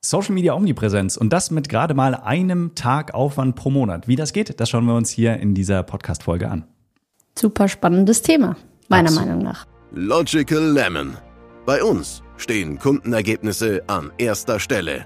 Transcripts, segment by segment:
Social Media Omnipräsenz und das mit gerade mal einem Tag Aufwand pro Monat. Wie das geht, das schauen wir uns hier in dieser Podcast-Folge an. Super spannendes Thema, meiner Meinung nach. Logical Lemon. Bei uns stehen Kundenergebnisse an erster Stelle.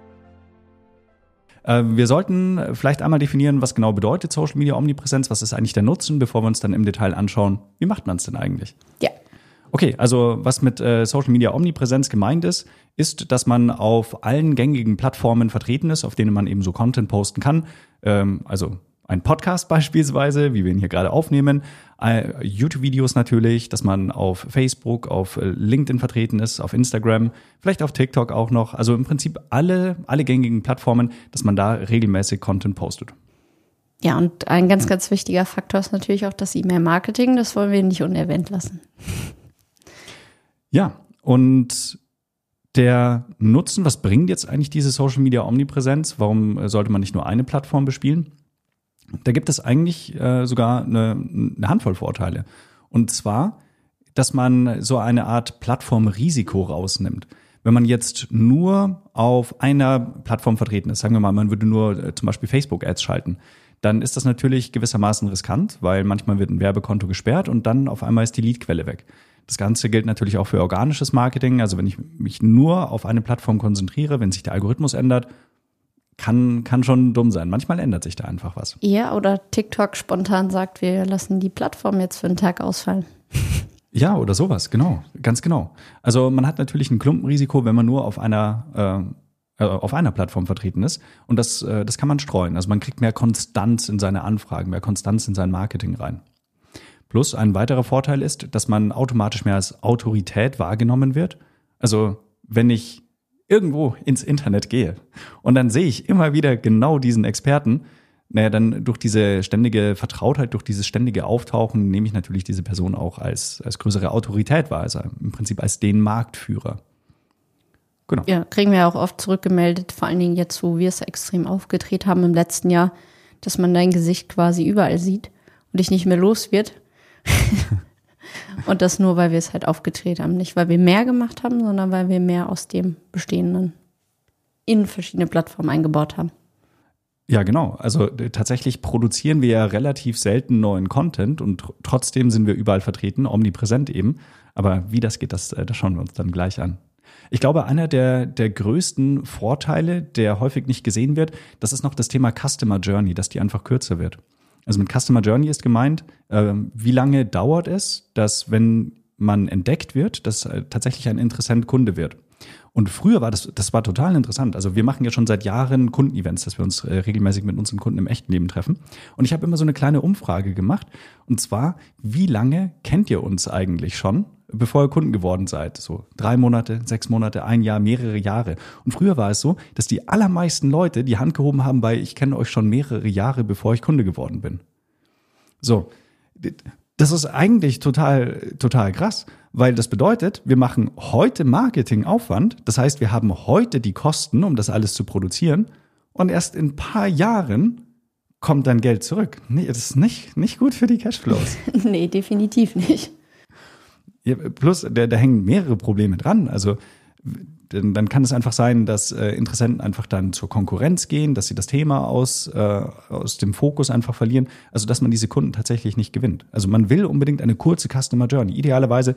Wir sollten vielleicht einmal definieren, was genau bedeutet Social Media Omnipräsenz, was ist eigentlich der Nutzen, bevor wir uns dann im Detail anschauen, wie macht man es denn eigentlich? Ja. Okay, also was mit Social Media Omnipräsenz gemeint ist, dass man auf allen gängigen Plattformen vertreten ist, auf denen man eben so Content posten kann. Also ein Podcast beispielsweise, wie wir ihn hier gerade aufnehmen, YouTube-Videos natürlich, dass man auf Facebook, auf LinkedIn vertreten ist, auf Instagram, vielleicht auf TikTok auch noch. Also im Prinzip alle gängigen Plattformen, dass man da regelmäßig Content postet. Ja, und ein ganz, ganz wichtiger Faktor ist natürlich auch das E-Mail-Marketing. Das wollen wir nicht unerwähnt lassen. Ja, und der Nutzen, was bringt jetzt eigentlich diese Social Media Omnipräsenz? Warum sollte man nicht nur eine Plattform bespielen? Da gibt es eigentlich sogar eine Handvoll Vorteile. Und zwar, dass man so eine Art Plattformrisiko rausnimmt. Wenn man jetzt nur auf einer Plattform vertreten ist, sagen wir mal, man würde nur zum Beispiel Facebook-Ads schalten, dann ist das natürlich gewissermaßen riskant, weil manchmal wird ein Werbekonto gesperrt und dann auf einmal ist die Leadquelle weg. Das Ganze gilt natürlich auch für organisches Marketing. Also wenn ich mich nur auf eine Plattform konzentriere, wenn sich der Algorithmus ändert, kann schon dumm sein. Manchmal ändert sich da einfach was. Ja, oder TikTok spontan sagt, wir lassen die Plattform jetzt für einen Tag ausfallen. Ja, oder sowas, genau, ganz genau. Also man hat natürlich ein Klumpenrisiko, wenn man nur auf einer Plattform vertreten ist. Und das kann man streuen. Also man kriegt mehr Konstanz in seine Anfragen, mehr Konstanz in sein Marketing rein. Plus ein weiterer Vorteil ist, dass man automatisch mehr als Autorität wahrgenommen wird. Also wenn ich irgendwo ins Internet gehe und dann sehe ich immer wieder genau diesen Experten, dann durch diese ständige Vertrautheit, durch dieses ständige Auftauchen nehme ich natürlich diese Person auch als größere Autorität wahr, also im Prinzip als den Marktführer. Genau. Ja, kriegen wir ja auch oft zurückgemeldet, vor allen Dingen jetzt, wo wir es extrem aufgedreht haben im letzten Jahr, dass man dein Gesicht quasi überall sieht und dich nicht mehr los wird. Und das nur, weil wir es halt aufgedreht haben. Nicht, weil wir mehr gemacht haben, sondern weil wir mehr aus dem Bestehenden in verschiedene Plattformen eingebaut haben. Ja, genau. Also tatsächlich produzieren wir ja relativ selten neuen Content und trotzdem sind wir überall vertreten, omnipräsent eben. Aber wie das geht, das schauen wir uns dann gleich an. Ich glaube, einer der größten Vorteile, der häufig nicht gesehen wird, das ist noch das Thema Customer Journey, dass die einfach kürzer wird. Also mit Customer Journey ist gemeint, wie lange dauert es, dass, wenn man entdeckt wird, dass tatsächlich ein Interessent Kunde wird. Und früher war das war total interessant. Also wir machen ja schon seit Jahren Kundenevents, dass wir uns regelmäßig mit unseren Kunden im echten Leben treffen. Und ich habe immer so eine kleine Umfrage gemacht. Und zwar, wie lange kennt ihr uns eigentlich schon, bevor ihr Kunden geworden seid? So 3 Monate, 6 Monate, 1 Jahr, mehrere Jahre. Und früher war es so, dass die allermeisten Leute die Hand gehoben haben bei, ich kenne euch schon mehrere Jahre, bevor ich Kunde geworden bin. So, das ist eigentlich total krass, weil das bedeutet, wir machen heute Marketingaufwand. Das heißt, wir haben heute die Kosten, um das alles zu produzieren. Und erst in ein paar Jahren kommt dann Geld zurück. Nee, das ist nicht gut für die Cashflows. Nee, definitiv nicht. Ja, plus, da hängen mehrere Probleme dran. Also dann kann es einfach sein, dass Interessenten einfach dann zur Konkurrenz gehen, dass sie das Thema aus dem Fokus einfach verlieren. Also dass man diese Kunden tatsächlich nicht gewinnt. Also man will unbedingt eine kurze Customer Journey. Idealerweise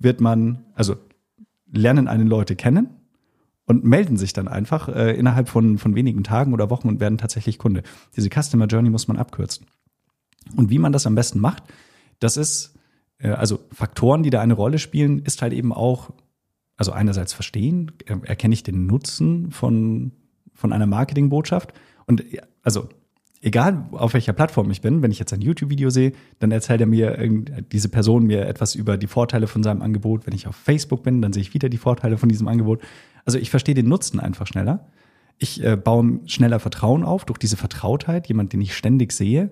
lernen einen Leute kennen und melden sich dann einfach innerhalb von wenigen Tagen oder Wochen und werden tatsächlich Kunde. Diese Customer Journey muss man abkürzen. Und wie man das am besten macht, das ist Faktoren, die da eine Rolle spielen, ist halt eben auch, also einerseits verstehen, erkenne ich den Nutzen von einer Marketingbotschaft und also egal auf welcher Plattform ich bin, wenn ich jetzt ein YouTube-Video sehe, dann erzählt diese Person mir etwas über die Vorteile von seinem Angebot. Wenn ich auf Facebook bin, dann sehe ich wieder die Vorteile von diesem Angebot. Also ich verstehe den Nutzen einfach schneller. Ich baue schneller Vertrauen auf durch diese Vertrautheit, jemand, den ich ständig sehe,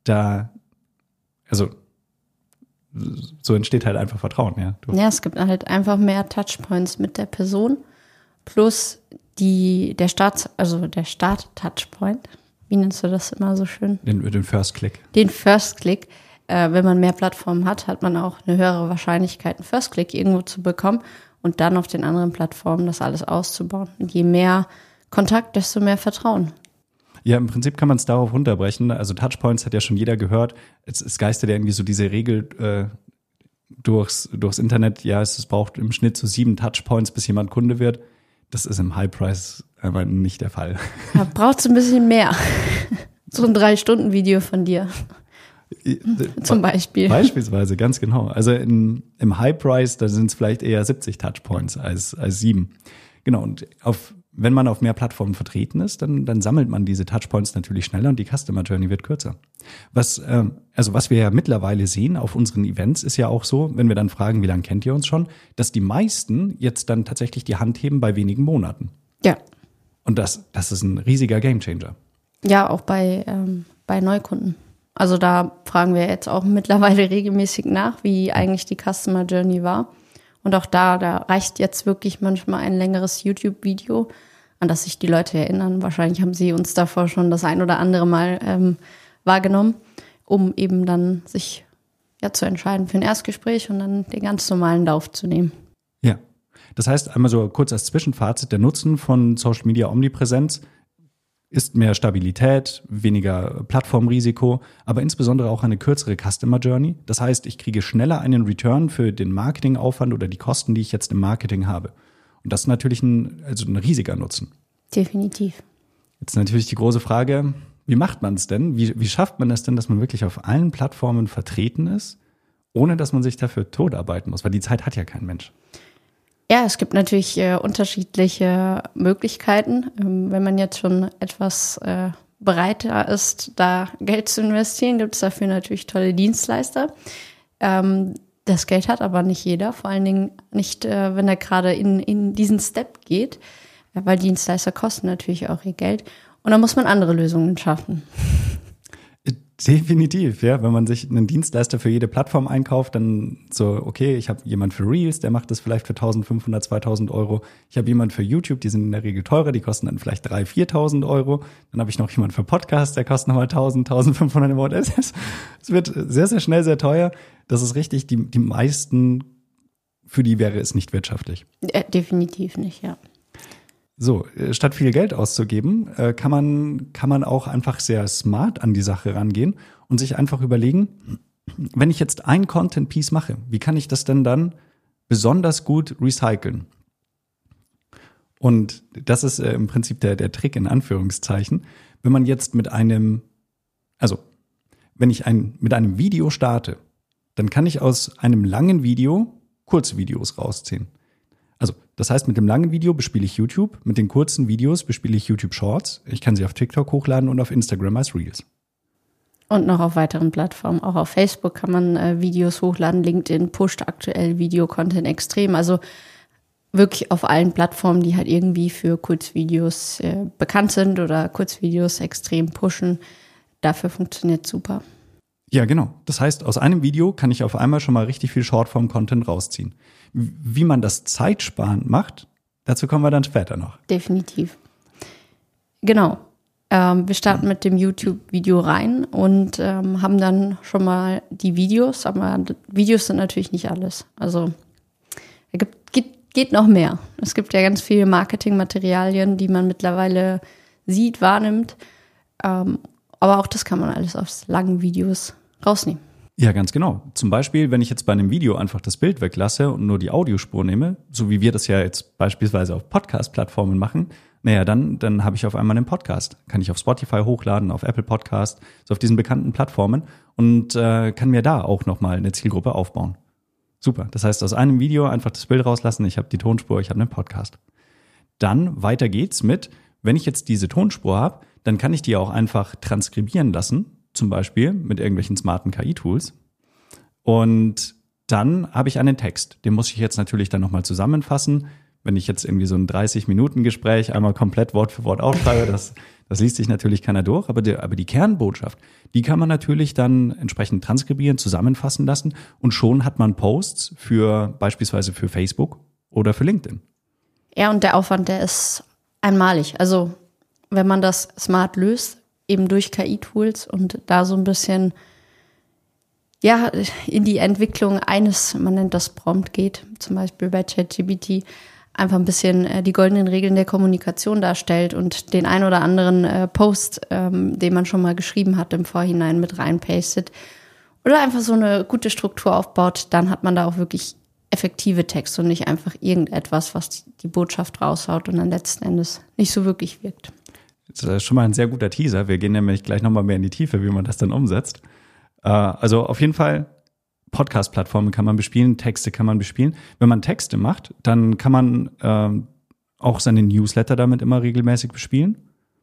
so entsteht halt einfach Vertrauen, ja. Ja, es gibt halt einfach mehr Touchpoints mit der Person plus der Start-Touchpoint. Wie nennst du das immer so schön? Den First Click. Den First Click. Wenn man mehr Plattformen hat man auch eine höhere Wahrscheinlichkeit, einen First Click irgendwo zu bekommen und dann auf den anderen Plattformen das alles auszubauen. Und je mehr Kontakt, desto mehr Vertrauen. Ja, im Prinzip kann man es darauf runterbrechen. Also Touchpoints hat ja schon jeder gehört. Es geistert ja irgendwie so diese Regel durchs Internet. Ja, es braucht im Schnitt so 7 Touchpoints, bis jemand Kunde wird. Das ist im High-Price aber nicht der Fall. Da braucht es ein bisschen mehr. So ein 3-Stunden-Video von dir. Zum Beispiel. Beispielsweise, ganz genau. Also im High-Price, da sind es vielleicht eher 70 Touchpoints als 7. Genau, und wenn man auf mehr Plattformen vertreten ist, dann sammelt man diese Touchpoints natürlich schneller und die Customer Journey wird kürzer. Was wir ja mittlerweile sehen auf unseren Events, ist ja auch so, wenn wir dann fragen, wie lange kennt ihr uns schon, dass die meisten jetzt dann tatsächlich die Hand heben bei wenigen Monaten. Ja. Und das ist ein riesiger Gamechanger. Ja, auch bei Neukunden. Also da fragen wir jetzt auch mittlerweile regelmäßig nach, wie eigentlich die Customer Journey war. Und auch da reicht jetzt wirklich manchmal ein längeres YouTube-Video, an das sich die Leute erinnern. Wahrscheinlich haben sie uns davor schon das ein oder andere Mal wahrgenommen, um eben dann sich zu entscheiden für ein Erstgespräch und dann den ganz normalen Lauf zu nehmen. Ja, das heißt einmal so kurz als Zwischenfazit, der Nutzen von Social Media Omnipräsenz ist mehr Stabilität, weniger Plattformrisiko, aber insbesondere auch eine kürzere Customer Journey. Das heißt, ich kriege schneller einen Return für den Marketingaufwand oder die Kosten, die ich jetzt im Marketing habe. Und das ist natürlich ein riesiger Nutzen. Definitiv. Jetzt natürlich die große Frage, wie macht man es denn? Wie schafft man es denn, dass man wirklich auf allen Plattformen vertreten ist, ohne dass man sich dafür totarbeiten muss? Weil die Zeit hat ja kein Mensch. Ja, es gibt natürlich unterschiedliche Möglichkeiten. Wenn man jetzt schon etwas bereiter ist, da Geld zu investieren, gibt es dafür natürlich tolle Dienstleister. Das Geld hat aber nicht jeder, vor allen Dingen nicht, wenn er gerade in diesen Step geht, weil Dienstleister kosten natürlich auch ihr Geld. Und da muss man andere Lösungen schaffen. Definitiv, ja. Wenn man sich einen Dienstleister für jede Plattform einkauft, dann so, okay, ich habe jemand für Reels, der macht das vielleicht für 1.500, 2.000 Euro. Ich habe jemand für YouTube, die sind in der Regel teurer, die kosten dann vielleicht 3.000, 4.000 Euro. Dann habe ich noch jemand für Podcasts, der kostet nochmal 1.000, 1.500 im Monat. Es wird sehr, sehr schnell sehr teuer. Das ist richtig, die meisten, für die wäre es nicht wirtschaftlich. Definitiv nicht, ja. So, statt viel Geld auszugeben, kann man auch einfach sehr smart an die Sache rangehen und sich einfach überlegen, wenn ich jetzt ein Content-Piece mache, wie kann ich das denn dann besonders gut recyceln? Und das ist im Prinzip der Trick in Anführungszeichen. Wenn man jetzt mit einem Video starte, dann kann ich aus einem langen Video Kurzvideos rausziehen. Also, das heißt, mit dem langen Video bespiele ich YouTube, mit den kurzen Videos bespiele ich YouTube Shorts. Ich kann sie auf TikTok hochladen und auf Instagram als Reels. Und noch auf weiteren Plattformen. Auch auf Facebook kann man Videos hochladen. LinkedIn pusht aktuell Videocontent extrem. Also wirklich auf allen Plattformen, die halt irgendwie für Kurzvideos bekannt sind oder Kurzvideos extrem pushen. Dafür funktioniert super. Ja, genau. Das heißt, aus einem Video kann ich auf einmal schon mal richtig viel Shortform-Content rausziehen. Wie man das zeitsparend macht, dazu kommen wir dann später noch. Definitiv. Genau. Wir starten mit dem YouTube-Video rein und haben dann schon mal die Videos. Aber Videos sind natürlich nicht alles. Also geht noch mehr. Es gibt ja ganz viele Marketingmaterialien, die man mittlerweile sieht, wahrnimmt. Aber auch das kann man alles aus langen Videos rausnehmen. Ja, ganz genau. Zum Beispiel, wenn ich jetzt bei einem Video einfach das Bild weglasse und nur die Audiospur nehme, so wie wir das ja jetzt beispielsweise auf Podcast-Plattformen machen, dann habe ich auf einmal einen Podcast. Kann ich auf Spotify hochladen, auf Apple Podcast, so auf diesen bekannten Plattformen und kann mir da auch nochmal eine Zielgruppe aufbauen. Super. Das heißt, aus einem Video einfach das Bild rauslassen, ich habe die Tonspur, ich habe einen Podcast. Dann weiter geht's mit, wenn ich jetzt diese Tonspur habe, dann kann ich die auch einfach transkribieren lassen, zum Beispiel mit irgendwelchen smarten KI-Tools. Und dann habe ich einen Text. Den muss ich jetzt natürlich dann nochmal zusammenfassen. Wenn ich jetzt irgendwie so ein 30-Minuten-Gespräch einmal komplett Wort für Wort aufschreibe, das liest sich natürlich keiner durch. Aber die Kernbotschaft, die kann man natürlich dann entsprechend transkribieren, zusammenfassen lassen. Und schon hat man Posts beispielsweise für Facebook oder für LinkedIn. Ja, und der Aufwand, der ist einmalig. Also wenn man das smart löst, eben durch KI-Tools und da so ein bisschen in die Entwicklung eines, man nennt das Prompt geht, zum Beispiel bei ChatGPT, einfach ein bisschen die goldenen Regeln der Kommunikation darstellt und den ein oder anderen Post, den man schon mal geschrieben hat, im Vorhinein mit reinpastet oder einfach so eine gute Struktur aufbaut, dann hat man da auch wirklich effektive Texte und nicht einfach irgendetwas, was die Botschaft raushaut und dann letzten Endes nicht so wirklich wirkt. Das ist schon mal ein sehr guter Teaser. Wir gehen nämlich gleich nochmal mehr in die Tiefe, wie man das dann umsetzt. Also auf jeden Fall Podcast-Plattformen kann man bespielen, Texte kann man bespielen. Wenn man Texte macht, dann kann man auch seine Newsletter damit immer regelmäßig bespielen.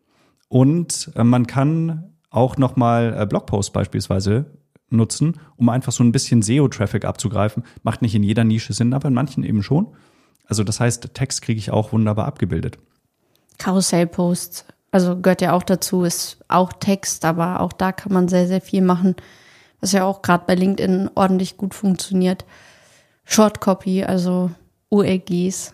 Und man kann auch nochmal Blogposts beispielsweise nutzen, um einfach so ein bisschen SEO-Traffic abzugreifen. Macht nicht in jeder Nische Sinn, aber in manchen eben schon. Also das heißt, Text kriege ich auch wunderbar abgebildet. Karussellposts, also gehört ja auch dazu, ist auch Text, aber auch da kann man sehr, sehr viel machen, was ja auch gerade bei LinkedIn ordentlich gut funktioniert. Short-Copy, also URGs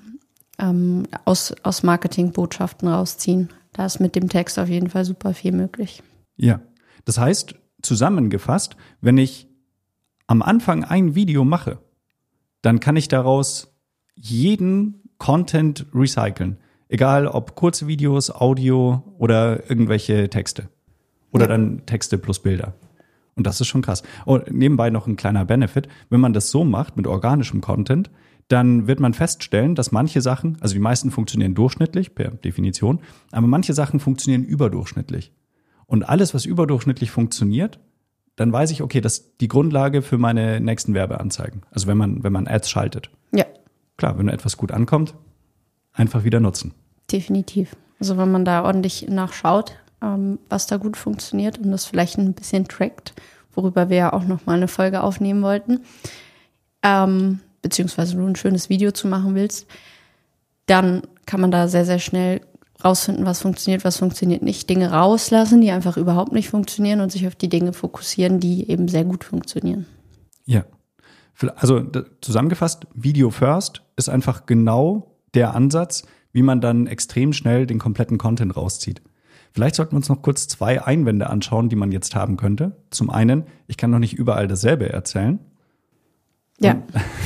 aus Marketingbotschaften rausziehen. Da ist mit dem Text auf jeden Fall super viel möglich. Ja, das heißt, zusammengefasst, wenn ich am Anfang ein Video mache, dann kann ich daraus jeden Content recyceln. Egal ob kurze Videos, Audio oder irgendwelche Texte. Oder dann Texte plus Bilder. Und das ist schon krass. Und nebenbei noch ein kleiner Benefit. Wenn man das so macht mit organischem Content, dann wird man feststellen, dass manche Sachen, also die meisten funktionieren durchschnittlich per Definition, aber manche Sachen funktionieren überdurchschnittlich. Und alles, was überdurchschnittlich funktioniert, dann weiß ich, okay, das ist die Grundlage für meine nächsten Werbeanzeigen. Also wenn man Ads schaltet. Ja. Klar, wenn etwas gut ankommt, einfach wieder nutzen. Definitiv. Also wenn man da ordentlich nachschaut, was da gut funktioniert und das vielleicht ein bisschen trackt, worüber wir ja auch nochmal eine Folge aufnehmen wollten, beziehungsweise du ein schönes Video zu machen willst, dann kann man da sehr, sehr schnell rausfinden, was funktioniert nicht, Dinge rauslassen, die einfach überhaupt nicht funktionieren und sich auf die Dinge fokussieren, die eben sehr gut funktionieren. Ja, also zusammengefasst, Video First ist einfach genau der Ansatz, wie man dann extrem schnell den kompletten Content rauszieht. Vielleicht sollten wir uns noch kurz 2 Einwände anschauen, die man jetzt haben könnte. Zum einen, ich kann noch nicht überall dasselbe erzählen. Ja,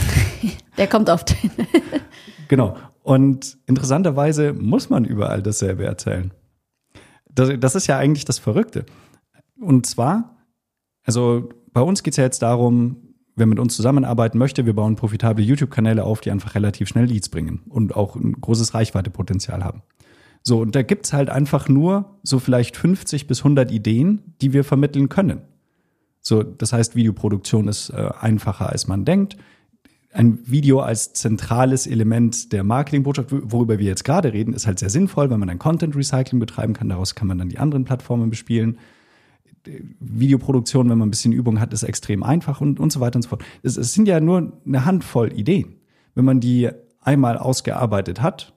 der kommt oft. Genau. Und interessanterweise muss man überall dasselbe erzählen. Das ist ja eigentlich das Verrückte. Und zwar, also bei uns geht es ja jetzt darum, wer mit uns zusammenarbeiten möchte, wir bauen profitable YouTube-Kanäle auf, die einfach relativ schnell Leads bringen und auch ein großes Reichweitepotenzial haben. So, und da gibt's halt einfach nur so vielleicht 50 bis 100 Ideen, die wir vermitteln können. So, das heißt, Videoproduktion ist einfacher, als man denkt. Ein Video als zentrales Element der Marketingbotschaft, worüber wir jetzt gerade reden, ist halt sehr sinnvoll, weil man ein Content-Recycling betreiben kann. Daraus kann man dann die anderen Plattformen bespielen. Videoproduktion, wenn man ein bisschen Übung hat, ist extrem einfach und so weiter und so fort. Es sind ja nur eine Handvoll Ideen. Wenn man die einmal ausgearbeitet hat,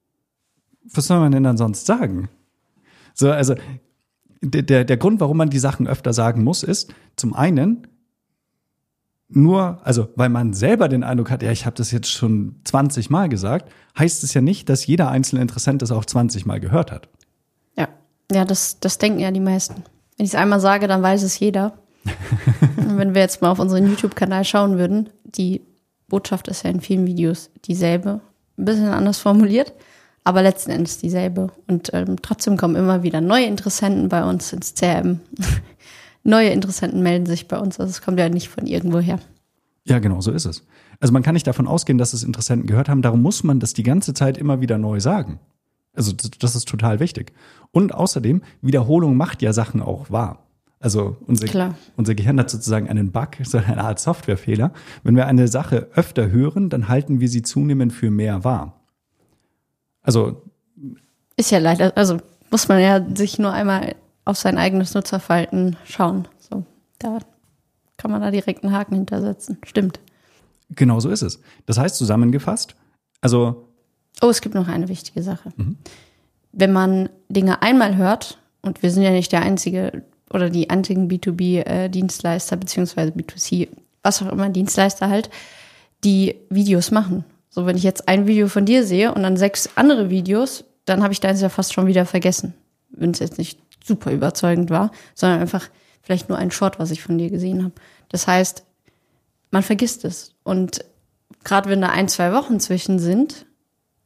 was soll man denn dann sonst sagen? So, also der Grund, warum man die Sachen öfter sagen muss, ist zum einen also weil man selber den Eindruck hat, ja, ich habe das jetzt schon 20 Mal gesagt, heißt es ja nicht, dass jeder einzelne Interessent das auch 20 Mal gehört hat. Ja, das denken ja die meisten. Wenn ich es einmal sage, dann weiß es jeder. Und wenn wir jetzt mal auf unseren YouTube-Kanal schauen würden, die Botschaft ist ja in vielen Videos dieselbe, ein bisschen anders formuliert, aber letzten Endes dieselbe. Und trotzdem kommen immer wieder neue Interessenten bei uns ins CRM. Neue Interessenten melden sich bei uns, also es kommt ja nicht von irgendwo her. Ja, genau, so ist es. Also man kann nicht davon ausgehen, dass es Interessenten gehört haben, darum muss man das die ganze Zeit immer wieder neu sagen. Also das ist total wichtig. Und außerdem, Wiederholung macht ja Sachen auch wahr. Also unser Gehirn hat sozusagen einen Bug, so eine Art Softwarefehler. Wenn wir eine Sache öfter hören, dann halten wir sie zunehmend für mehr wahr. Also ist ja leider, also muss man ja sich nur einmal auf sein eigenes Nutzerverhalten schauen. So, da kann man da direkt einen Haken hintersetzen. Stimmt. Genau so ist es. Das heißt zusammengefasst, also es gibt noch eine wichtige Sache. Wenn man Dinge einmal hört, und wir sind ja nicht der einzige oder die einzigen B2B-Dienstleister beziehungsweise B2C, was auch immer, Dienstleister halt, die Videos machen. So, wenn ich jetzt ein Video von dir sehe und dann 6 andere Videos, dann habe ich deins ja fast schon wieder vergessen. Wenn es jetzt nicht super überzeugend war, sondern einfach vielleicht nur ein Short, was ich von dir gesehen habe. Das heißt, man vergisst es. Und gerade wenn da 1-2 Wochen zwischen sind,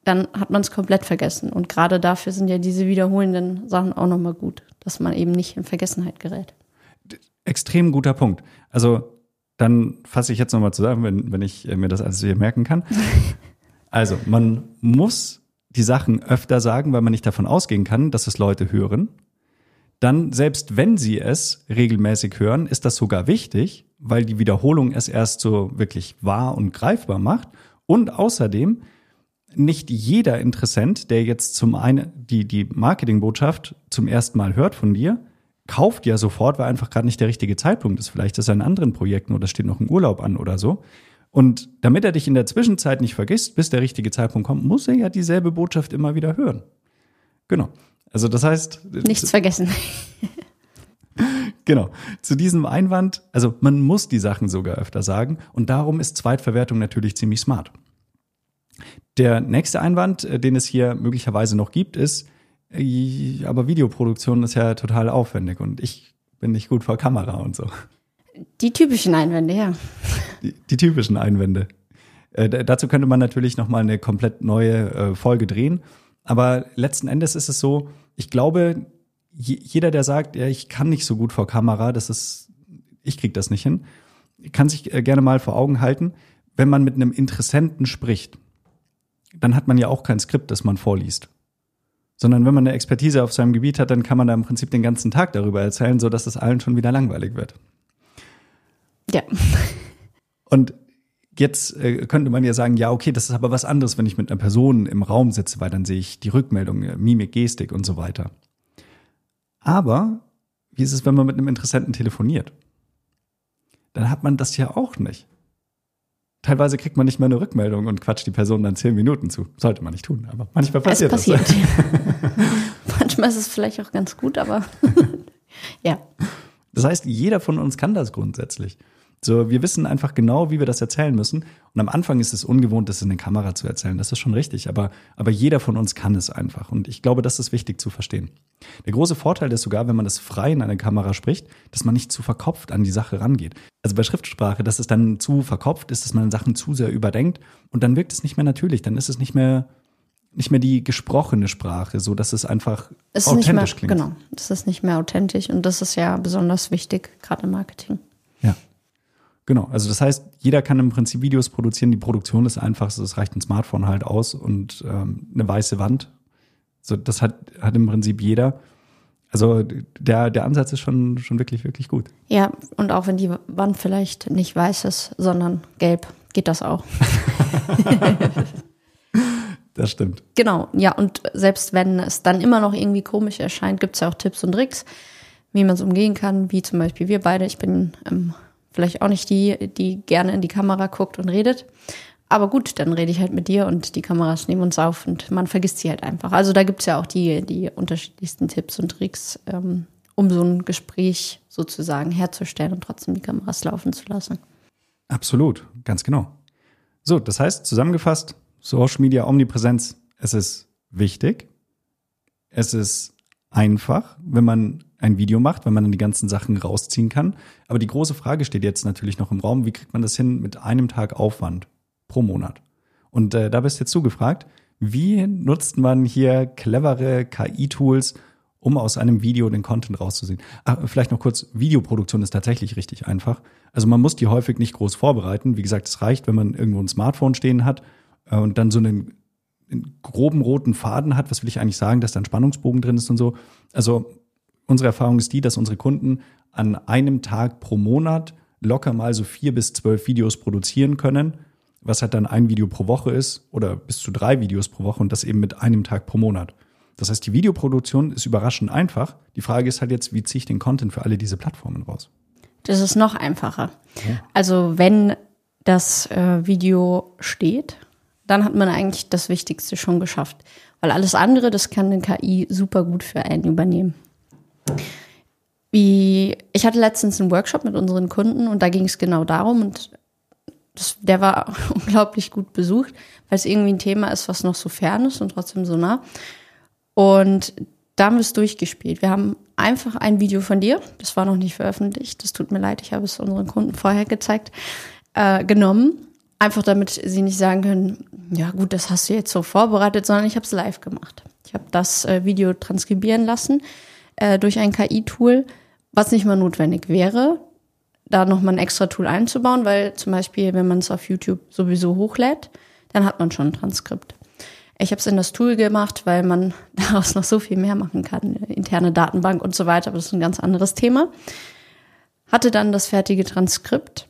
dann hat man es komplett vergessen. Und gerade dafür sind ja diese wiederholenden Sachen auch nochmal gut, dass man eben nicht in Vergessenheit gerät. Extrem guter Punkt. Also dann fasse ich jetzt nochmal zusammen, wenn ich mir das alles hier merken kann. Also man muss die Sachen öfter sagen, weil man nicht davon ausgehen kann, dass es Leute hören. Dann, selbst wenn sie es regelmäßig hören, ist das sogar wichtig, weil die Wiederholung es erst so wirklich wahr und greifbar macht. Und außerdem, nicht jeder Interessent, der jetzt zum einen die Marketingbotschaft zum ersten Mal hört von dir, kauft ja sofort, weil einfach gerade nicht der richtige Zeitpunkt ist. Vielleicht ist er in anderen Projekten oder steht noch ein Urlaub an oder so. Und damit er dich in der Zwischenzeit nicht vergisst, bis der richtige Zeitpunkt kommt, muss er ja dieselbe Botschaft immer wieder hören. Genau. Also das heißt... Nichts vergessen. Genau. Zu diesem Einwand, also man muss die Sachen sogar öfter sagen und darum ist Zweitverwertung natürlich ziemlich smart. Der nächste Einwand, den es hier möglicherweise noch gibt, ist, aber Videoproduktion ist ja total aufwendig und ich bin nicht gut vor Kamera und so. Die typischen Einwände, ja. Die typischen Einwände. Dazu könnte man natürlich nochmal eine komplett neue Folge drehen. Aber letzten Endes ist es so, ich glaube, jeder, der sagt, ja, ich kann nicht so gut vor Kamera, ich krieg das nicht hin, kann sich gerne mal vor Augen halten, wenn man mit einem Interessenten spricht, dann hat man ja auch kein Skript, das man vorliest. Sondern wenn man eine Expertise auf seinem Gebiet hat, dann kann man da im Prinzip den ganzen Tag darüber erzählen, sodass es allen schon wieder langweilig wird. Ja. Und jetzt könnte man ja sagen, ja, okay, das ist aber was anderes, wenn ich mit einer Person im Raum sitze, weil dann sehe ich die Rückmeldung, Mimik, Gestik und so weiter. Aber wie ist es, wenn man mit einem Interessenten telefoniert? Dann hat man das ja auch nicht. Teilweise kriegt man nicht mal eine Rückmeldung und quatscht die Person dann 10 Minuten zu. Sollte man nicht tun, aber manchmal passiert das. Manchmal ist es vielleicht auch ganz gut, aber ja. Das heißt, jeder von uns kann das grundsätzlich. So, wir wissen einfach genau, wie wir das erzählen müssen. Und am Anfang ist es ungewohnt, das in eine Kamera zu erzählen. Das ist schon richtig. Aber jeder von uns kann es einfach. Und ich glaube, das ist wichtig zu verstehen. Der große Vorteil ist sogar, wenn man das frei in eine Kamera spricht, dass man nicht zu verkopft an die Sache rangeht. Also bei Schriftsprache, dass es dann zu verkopft ist, dass man Sachen zu sehr überdenkt. Und dann wirkt es nicht mehr natürlich. Dann ist es nicht mehr die gesprochene Sprache, so dass es einfach authentisch klingt. Genau, das ist nicht mehr authentisch. Und das ist ja besonders wichtig, gerade im Marketing. Ja. Genau, also das heißt, jeder kann im Prinzip Videos produzieren. Die Produktion ist einfach, es reicht ein Smartphone halt aus und eine weiße Wand. So, das hat im Prinzip jeder. Also der Ansatz ist schon wirklich, wirklich gut. Ja, und auch wenn die Wand vielleicht nicht weiß ist, sondern gelb, geht das auch. Das stimmt. Genau, ja, und selbst wenn es dann immer noch irgendwie komisch erscheint, gibt es ja auch Tipps und Tricks, wie man es umgehen kann, wie zum Beispiel wir beide. Ich bin vielleicht auch nicht die gerne in die Kamera guckt und redet. Aber gut, dann rede ich halt mit dir und die Kameras nehmen uns auf und man vergisst sie halt einfach. Also da gibt's ja auch die unterschiedlichsten Tipps und Tricks, um so ein Gespräch sozusagen herzustellen und trotzdem die Kameras laufen zu lassen. Absolut, ganz genau. So, das heißt, zusammengefasst, Social Media Omnipräsenz, es ist wichtig, es ist einfach, wenn man ein Video macht, wenn man dann die ganzen Sachen rausziehen kann. Aber die große Frage steht jetzt natürlich noch im Raum, wie kriegt man das hin mit einem Tag Aufwand pro Monat? Und da bist jetzt du gefragt, wie nutzt man hier clevere KI-Tools, um aus einem Video den Content rauszuziehen? Vielleicht noch kurz, Videoproduktion ist tatsächlich richtig einfach. Also man muss die häufig nicht groß vorbereiten. Wie gesagt, es reicht, wenn man irgendwo ein Smartphone stehen hat und dann so einen groben roten Faden hat. Was will ich eigentlich sagen, dass da ein Spannungsbogen drin ist und so. Also unsere Erfahrung ist die, dass unsere Kunden an einem Tag pro Monat locker mal so 4 bis 12 Videos produzieren können, was halt dann ein Video pro Woche ist oder bis zu 3 Videos pro Woche und das eben mit einem Tag pro Monat. Das heißt, die Videoproduktion ist überraschend einfach. Die Frage ist halt jetzt, wie ziehe ich den Content für alle diese Plattformen raus? Das ist noch einfacher. Ja. Also wenn das Video steht, dann hat man eigentlich das Wichtigste schon geschafft. Weil alles andere, das kann eine KI super gut für einen übernehmen. Ich hatte letztens einen Workshop mit unseren Kunden und da ging es genau darum und der war unglaublich gut besucht, weil es irgendwie ein Thema ist, was noch so fern ist und trotzdem so nah. Und da haben wir es durchgespielt. Wir haben einfach ein Video von dir, das war noch nicht veröffentlicht, das tut mir leid, ich habe es unseren Kunden vorher gezeigt, genommen Einfach damit sie nicht sagen können, ja gut, das hast du jetzt so vorbereitet, sondern ich habe es live gemacht. Ich habe das Video transkribieren lassen durch ein KI-Tool, was nicht mal notwendig wäre, da nochmal ein extra Tool einzubauen, weil zum Beispiel, wenn man es auf YouTube sowieso hochlädt, dann hat man schon ein Transkript. Ich habe es in das Tool gemacht, weil man daraus noch so viel mehr machen kann, interne Datenbank und so weiter, aber das ist ein ganz anderes Thema. Hatte dann das fertige Transkript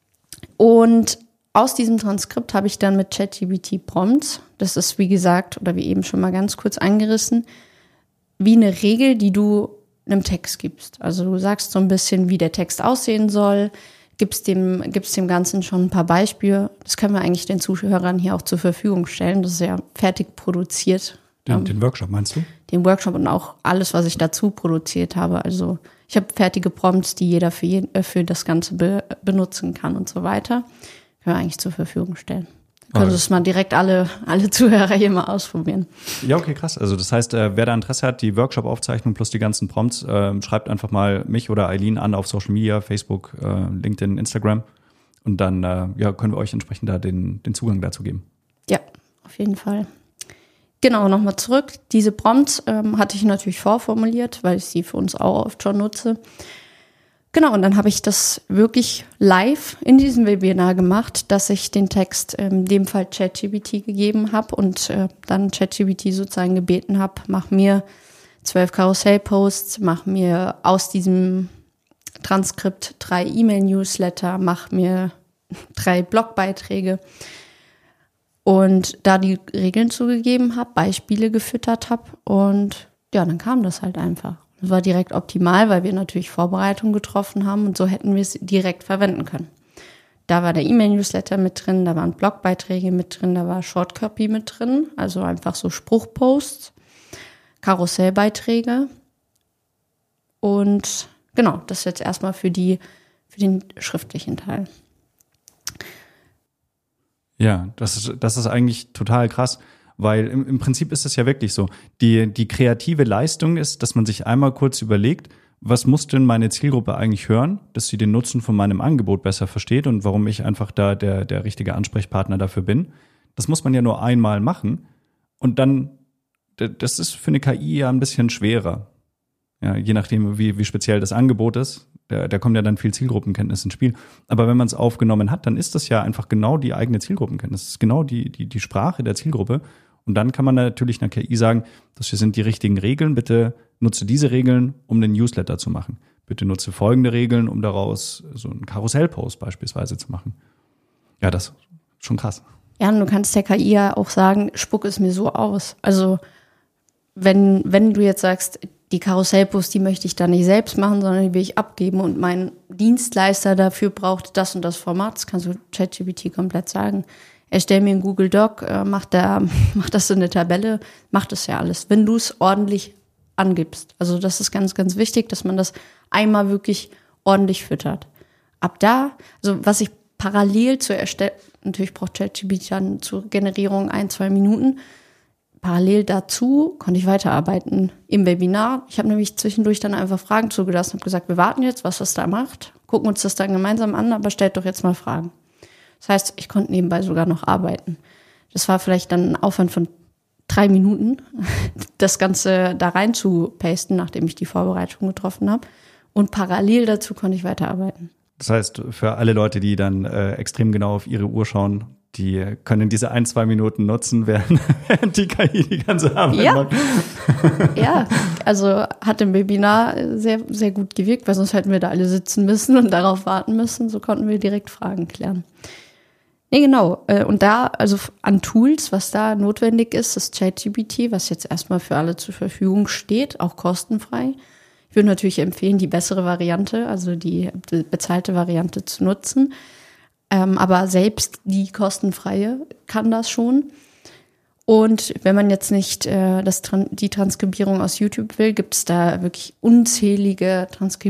und aus diesem Transkript habe ich dann mit ChatGPT Prompts, das ist wie gesagt, oder wie eben schon mal ganz kurz angerissen, wie eine Regel, die du einem Text gibst. Also du sagst so ein bisschen, wie der Text aussehen soll, gibst dem Ganzen schon ein paar Beispiele. Das können wir eigentlich den Zuhörern hier auch zur Verfügung stellen. Das ist ja fertig produziert. Den Workshop meinst du? Den Workshop und auch alles, was ich dazu produziert habe. Also ich habe fertige Prompts, die jeder für das Ganze benutzen kann und so weiter. Können wir eigentlich zur Verfügung stellen. Können das mal direkt alle Zuhörer hier mal ausprobieren. Ja, okay, krass. Also das heißt, wer da Interesse hat, die Workshop-Aufzeichnung plus die ganzen Prompts, schreibt einfach mal mich oder Eileen an auf Social Media, Facebook, LinkedIn, Instagram. Und dann können wir euch entsprechend da den Zugang dazu geben. Ja, auf jeden Fall. Genau, nochmal zurück. Diese Prompts hatte ich natürlich vorformuliert, weil ich sie für uns auch oft schon nutze. Genau, und dann habe ich das wirklich live in diesem Webinar gemacht, dass ich den Text in dem Fall ChatGPT gegeben habe und dann ChatGPT sozusagen gebeten habe, mach mir 12 Karussell-Posts, mach mir aus diesem Transkript 3 E-Mail-Newsletter, mach mir 3 Blogbeiträge. Und da die Regeln zugegeben habe, Beispiele gefüttert habe und ja, dann kam das halt einfach. Das war direkt optimal, weil wir natürlich Vorbereitungen getroffen haben und so hätten wir es direkt verwenden können. Da war der E-Mail-Newsletter mit drin, da waren Blogbeiträge mit drin, da war Shortcopy mit drin, also einfach so Spruchposts, Karussellbeiträge und genau, das ist jetzt erstmal für den schriftlichen Teil. Ja, das ist eigentlich total krass. Weil im Prinzip ist es ja wirklich so. Die kreative Leistung ist, dass man sich einmal kurz überlegt, was muss denn meine Zielgruppe eigentlich hören, dass sie den Nutzen von meinem Angebot besser versteht und warum ich einfach da der richtige Ansprechpartner dafür bin. Das muss man ja nur einmal machen. Und dann, das ist für eine KI ja ein bisschen schwerer. Ja, je nachdem, wie speziell das Angebot ist. Da kommt ja dann viel Zielgruppenkenntnis ins Spiel. Aber wenn man es aufgenommen hat, dann ist das ja einfach genau die eigene Zielgruppenkenntnis. Das ist genau die Sprache der Zielgruppe. Und dann kann man natürlich einer KI sagen, das hier sind die richtigen Regeln. Bitte nutze diese Regeln, um einen Newsletter zu machen. Bitte nutze folgende Regeln, um daraus so einen Karussellpost beispielsweise zu machen. Ja, das ist schon krass. Ja, und du kannst der KI ja auch sagen, spuck es mir so aus. Also wenn du jetzt sagst, die Karussellposts, die möchte ich da nicht selbst machen, sondern die will ich abgeben und mein Dienstleister dafür braucht das und das Format, das kannst du ChatGPT komplett sagen. Erstell mir einen Google Doc, mach das in eine Tabelle, macht das ja alles, wenn du es ordentlich angibst. Also das ist ganz, ganz wichtig, dass man das einmal wirklich ordentlich füttert. Ab da, also was ich parallel zur Erstellung, natürlich braucht ChatGPT dann zur Generierung 1-2 Minuten, parallel dazu konnte ich weiterarbeiten im Webinar. Ich habe nämlich zwischendurch dann einfach Fragen zugelassen und habe gesagt, wir warten jetzt, was das da macht, gucken uns das dann gemeinsam an, aber stellt doch jetzt mal Fragen. Das heißt, ich konnte nebenbei sogar noch arbeiten. Das war vielleicht dann ein Aufwand von 3 Minuten, das Ganze da rein zu pasten, nachdem ich die Vorbereitung getroffen habe. Und parallel dazu konnte ich weiterarbeiten. Das heißt, für alle Leute, die dann extrem genau auf ihre Uhr schauen, die können diese 1-2 Minuten nutzen, während die KI die ganze Arbeit macht. Ja, also hat im Webinar sehr, sehr gut gewirkt, weil sonst hätten wir da alle sitzen müssen und darauf warten müssen. So konnten wir direkt Fragen klären. Nee, genau. Und da, also an Tools, was da notwendig ist, das ChatGPT, was jetzt erstmal für alle zur Verfügung steht, auch kostenfrei. Ich würde natürlich empfehlen, die bessere Variante, also die bezahlte Variante zu nutzen. Aber selbst die kostenfreie kann das schon. Und wenn man jetzt nicht die Transkribierung aus YouTube will, gibt es da wirklich unzählige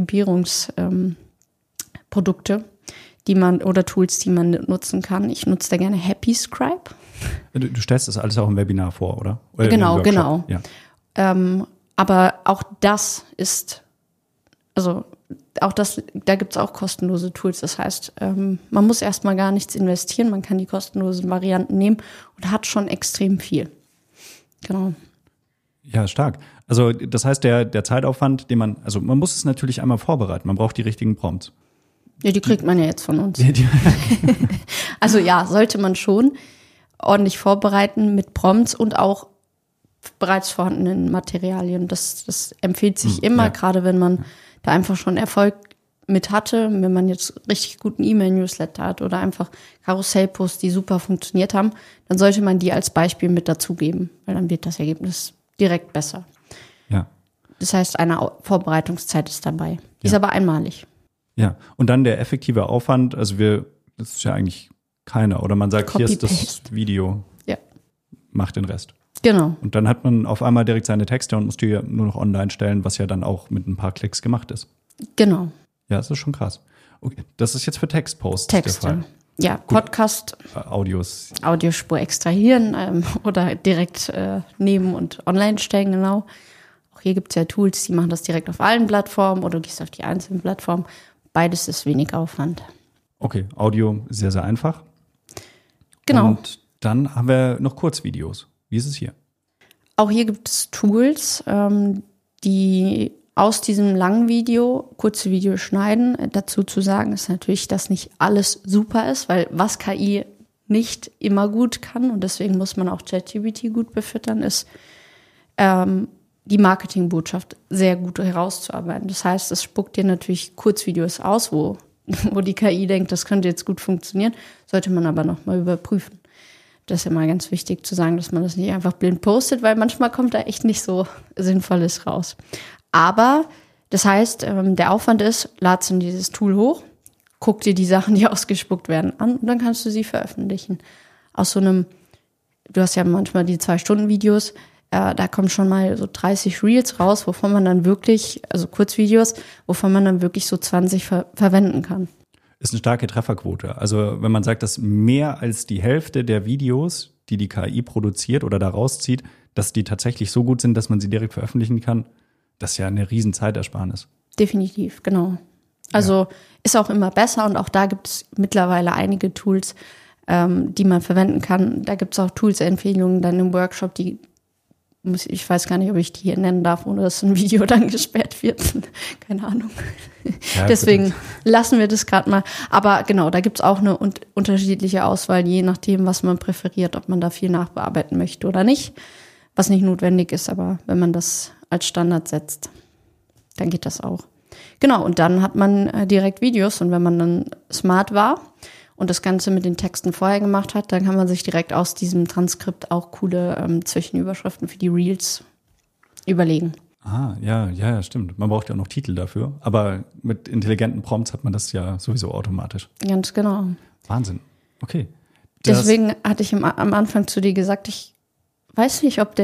Transkribierungsprodukte, oder Tools, die man nutzen kann. Ich nutze da gerne Happy Scribe. Du stellst das alles auch im Webinar vor, oder Genau. Ja. Aber auch das ist, also da gibt es auch kostenlose Tools. Das heißt, man muss erstmal gar nichts investieren, man kann die kostenlosen Varianten nehmen und hat schon extrem viel. Genau. Ja, stark. Also das heißt, der Zeitaufwand, man muss es natürlich einmal vorbereiten, man braucht die richtigen Prompts. Ja, die kriegt man ja jetzt von uns. Also ja, sollte man schon ordentlich vorbereiten mit Prompts und auch bereits vorhandenen Materialien. Das empfiehlt sich immer, gerade wenn man da einfach schon Erfolg mit hatte, wenn man jetzt richtig guten E-Mail-Newsletter hat oder einfach Karussellposts, die super funktioniert haben, dann sollte man die als Beispiel mit dazugeben, weil dann wird das Ergebnis direkt besser. Ja. Das heißt, eine Vorbereitungszeit ist dabei. Die ist aber einmalig. Ja, und dann der effektive Aufwand, das ist ja eigentlich keiner, oder man sagt, hier ist das Video, macht den Rest. Genau. Und dann hat man auf einmal direkt seine Texte und muss die nur noch online stellen, was ja dann auch mit ein paar Klicks gemacht ist. Genau. Ja, das ist schon krass. Okay, das ist jetzt für Textposts Texte. der Fall. Ja, Podcast. Audiospur extrahieren oder direkt nehmen und online stellen, genau. Auch hier gibt es ja Tools, die machen das direkt auf allen Plattformen oder du gehst auf die einzelnen Plattformen. Beides ist wenig Aufwand. Okay, Audio sehr, sehr einfach. Genau. Und dann haben wir noch Kurzvideos. Wie ist es hier? Auch hier gibt es Tools, die aus diesem langen Video kurze Videos schneiden. Dazu zu sagen ist natürlich, dass nicht alles super ist, weil was KI nicht immer gut kann und deswegen muss man auch ChatGPT gut befüttern, ist die Marketingbotschaft sehr gut herauszuarbeiten. Das heißt, es spuckt dir natürlich Kurzvideos aus, wo die KI denkt, das könnte jetzt gut funktionieren, sollte man aber nochmal überprüfen. Das ist immer ganz wichtig zu sagen, dass man das nicht einfach blind postet, weil manchmal kommt da echt nicht so Sinnvolles raus. Aber das heißt, der Aufwand ist, ladst in dieses Tool hoch, guck dir die Sachen, die ausgespuckt werden, an und dann kannst du sie veröffentlichen. Aus du hast ja manchmal die 2-Stunden-Videos, da kommen schon mal so 30 Reels raus, wovon man dann wirklich, also Kurzvideos, wovon man dann wirklich so 20 verwenden kann. Ist eine starke Trefferquote. Also wenn man sagt, dass mehr als die Hälfte der Videos, die KI produziert oder da rauszieht, dass die tatsächlich so gut sind, dass man sie direkt veröffentlichen kann, das ist ja eine riesen Zeitersparnis. Definitiv, genau. Also ist auch immer besser und auch da gibt es mittlerweile einige Tools, die man verwenden kann. Da gibt es auch Tools-Empfehlungen dann im Workshop, ich weiß gar nicht, ob ich die hier nennen darf, ohne dass ein Video dann gesperrt wird. Keine Ahnung. Ja, deswegen lassen wir das gerade mal. Aber genau, da gibt es auch eine unterschiedliche Auswahl, je nachdem, was man präferiert, ob man da viel nachbearbeiten möchte oder nicht. Was nicht notwendig ist, aber wenn man das als Standard setzt, dann geht das auch. Genau, und dann hat man direkt Videos und wenn man dann smart war und das Ganze mit den Texten vorher gemacht hat, dann kann man sich direkt aus diesem Transkript auch coole Zwischenüberschriften für die Reels überlegen. Ah, ja, stimmt. Man braucht ja auch noch Titel dafür. Aber mit intelligenten Prompts hat man das ja sowieso automatisch. Ganz genau. Wahnsinn. Okay. Deswegen hatte ich am Anfang zu dir gesagt, ich weiß nicht, ob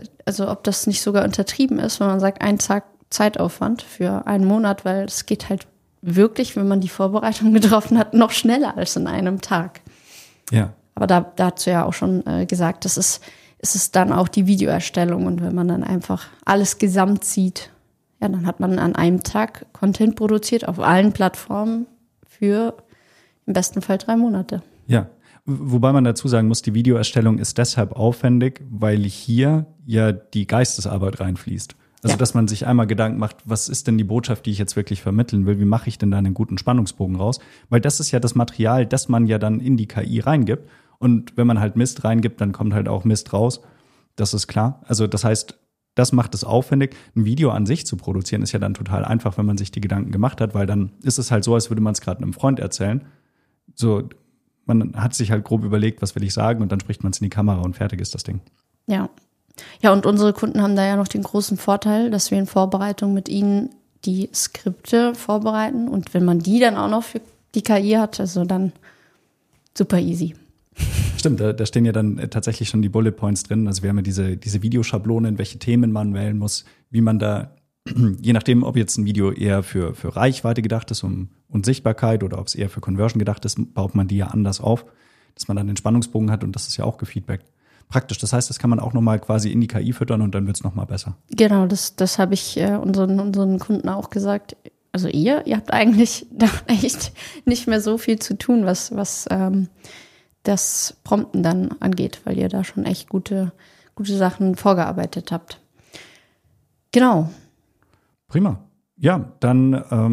das nicht sogar untertrieben ist, wenn man sagt, ein Tag Zeitaufwand für einen Monat, weil es geht halt wirklich, wenn man die Vorbereitung getroffen hat, noch schneller als in einem Tag. Ja. Aber da hast du ja auch schon gesagt, es ist dann auch die Videoerstellung und wenn man dann einfach alles gesamt sieht, ja, dann hat man an einem Tag Content produziert auf allen Plattformen für im besten Fall 3 Monate. Ja, wobei man dazu sagen muss, die Videoerstellung ist deshalb aufwendig, weil hier ja die Geistesarbeit reinfließt. Also, dass man sich einmal Gedanken macht, was ist denn die Botschaft, die ich jetzt wirklich vermitteln will? Wie mache ich denn da einen guten Spannungsbogen raus? Weil das ist ja das Material, das man ja dann in die KI reingibt. Und wenn man halt Mist reingibt, dann kommt halt auch Mist raus. Das ist klar. Also, das heißt, das macht es aufwendig. Ein Video an sich zu produzieren ist ja dann total einfach, wenn man sich die Gedanken gemacht hat, weil dann ist es halt so, als würde man es gerade einem Freund erzählen. So, man hat sich halt grob überlegt, was will ich sagen und dann spricht man es in die Kamera und fertig ist das Ding. Ja. Ja, und unsere Kunden haben da ja noch den großen Vorteil, dass wir in Vorbereitung mit ihnen die Skripte vorbereiten. Und wenn man die dann auch noch für die KI hat, also dann super easy. Stimmt, da stehen ja dann tatsächlich schon die Bullet Points drin. Also wir haben ja diese Videoschablonen, welche Themen man wählen muss, wie man da, je nachdem, ob jetzt ein Video eher für Reichweite gedacht ist und Sichtbarkeit oder ob es eher für Conversion gedacht ist, baut man die ja anders auf, dass man dann den Spannungsbogen hat und das ist ja auch gefeedbackt. Praktisch. Das heißt, das kann man auch nochmal quasi in die KI füttern und dann wird es nochmal besser. Genau, das habe ich unseren Kunden auch gesagt. also ihr habt eigentlich da echt nicht mehr so viel zu tun, was das Prompten dann angeht, weil ihr da schon echt gute Sachen vorgearbeitet habt. Genau. Prima. Ja, dann,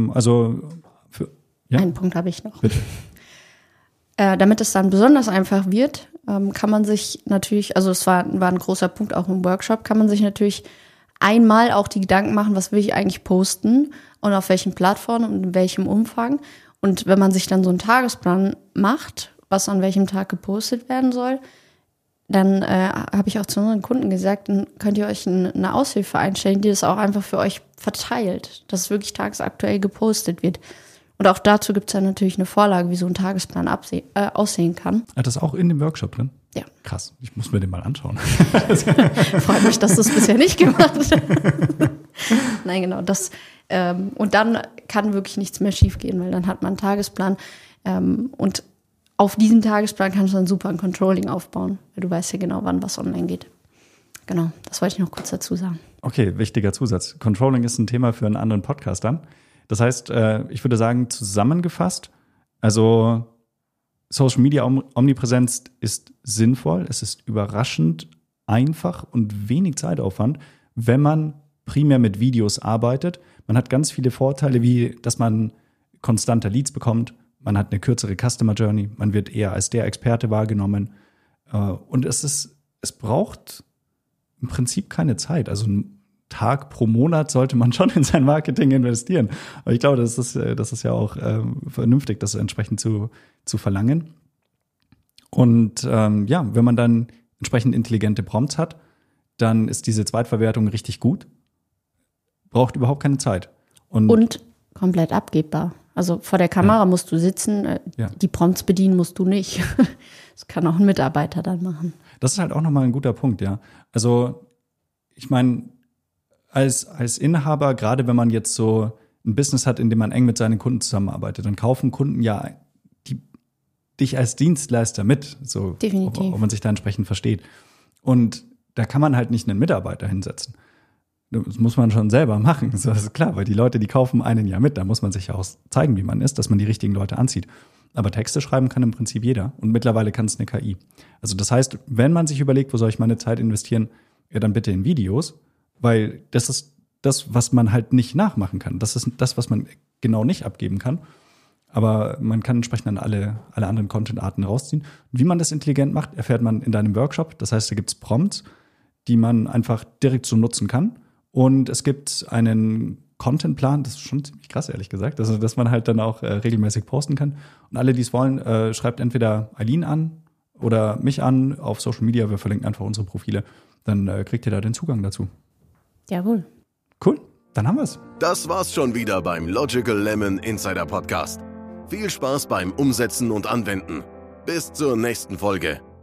Einen Punkt habe ich noch. Bitte. Damit es dann besonders einfach wird, kann man sich natürlich, also es war ein großer Punkt auch im Workshop, kann man sich natürlich einmal auch die Gedanken machen, was will ich eigentlich posten und auf welchen Plattformen und in welchem Umfang. Und wenn man sich dann so einen Tagesplan macht, was an welchem Tag gepostet werden soll, dann habe ich auch zu unseren Kunden gesagt, dann könnt ihr euch eine Aushilfe einstellen, die das auch einfach für euch verteilt, dass es wirklich tagesaktuell gepostet wird. Und auch dazu gibt es dann natürlich eine Vorlage, wie so ein Tagesplan aussehen kann. Hat das auch in dem Workshop drin? Ja. Krass, ich muss mir den mal anschauen. Freut mich, dass du es bisher nicht gemacht hast. Nein, genau. Und dann kann wirklich nichts mehr schiefgehen, weil dann hat man einen Tagesplan. Und auf diesen Tagesplan kannst du dann super ein Controlling aufbauen, weil du weißt ja genau, wann was online geht. Genau, das wollte ich noch kurz dazu sagen. Okay, wichtiger Zusatz. Controlling ist ein Thema für einen anderen Podcast dann. Das heißt, ich würde sagen, zusammengefasst, also Social Media Omnipräsenz ist sinnvoll, es ist überraschend einfach und wenig Zeitaufwand, wenn man primär mit Videos arbeitet. Man hat ganz viele Vorteile, wie dass man konstanter Leads bekommt, man hat eine kürzere Customer Journey, man wird eher als der Experte wahrgenommen und es braucht im Prinzip keine Zeit. Also ein Tag pro Monat sollte man schon in sein Marketing investieren. Aber ich glaube, das ist ja auch vernünftig, das entsprechend zu verlangen. Und wenn man dann entsprechend intelligente Prompts hat, dann ist diese Zweitverwertung richtig gut. Braucht überhaupt keine Zeit. Und komplett abgebbar. Also vor der Kamera musst du sitzen, die Prompts bedienen musst du nicht. Das kann auch ein Mitarbeiter dann machen. Das ist halt auch nochmal ein guter Punkt, ja. Also ich meine, als Inhaber, gerade wenn man jetzt so ein Business hat, in dem man eng mit seinen Kunden zusammenarbeitet, dann kaufen Kunden ja dich als Dienstleister mit, so definitiv. Ob man sich da entsprechend versteht. Und da kann man halt nicht einen Mitarbeiter hinsetzen. Das muss man schon selber machen, so, das ist klar, weil die Leute, die kaufen einen ja mit, da muss man sich ja auch zeigen, wie man ist, dass man die richtigen Leute anzieht. Aber Texte schreiben kann im Prinzip jeder und mittlerweile kann es eine KI. Also das heißt, wenn man sich überlegt, wo soll ich meine Zeit investieren, ja dann bitte in Videos, weil das ist das, was man halt nicht nachmachen kann. Das ist das, was man genau nicht abgeben kann. Aber man kann entsprechend dann alle anderen Content-Arten rausziehen. Und wie man das intelligent macht, erfährt man in deinem Workshop. Das heißt, da gibt es Prompts, die man einfach direkt so nutzen kann. Und es gibt einen Contentplan, das ist schon ziemlich krass, ehrlich gesagt, also dass man halt dann auch regelmäßig posten kann. Und alle, die es wollen, schreibt entweder Eileen an oder mich an auf Social Media. Wir verlinken einfach unsere Profile. Dann kriegt ihr da den Zugang dazu. Jawohl. Cool, dann haben wir es. Das war's schon wieder beim Logical Lemon Insider Podcast. Viel Spaß beim Umsetzen und Anwenden. Bis zur nächsten Folge.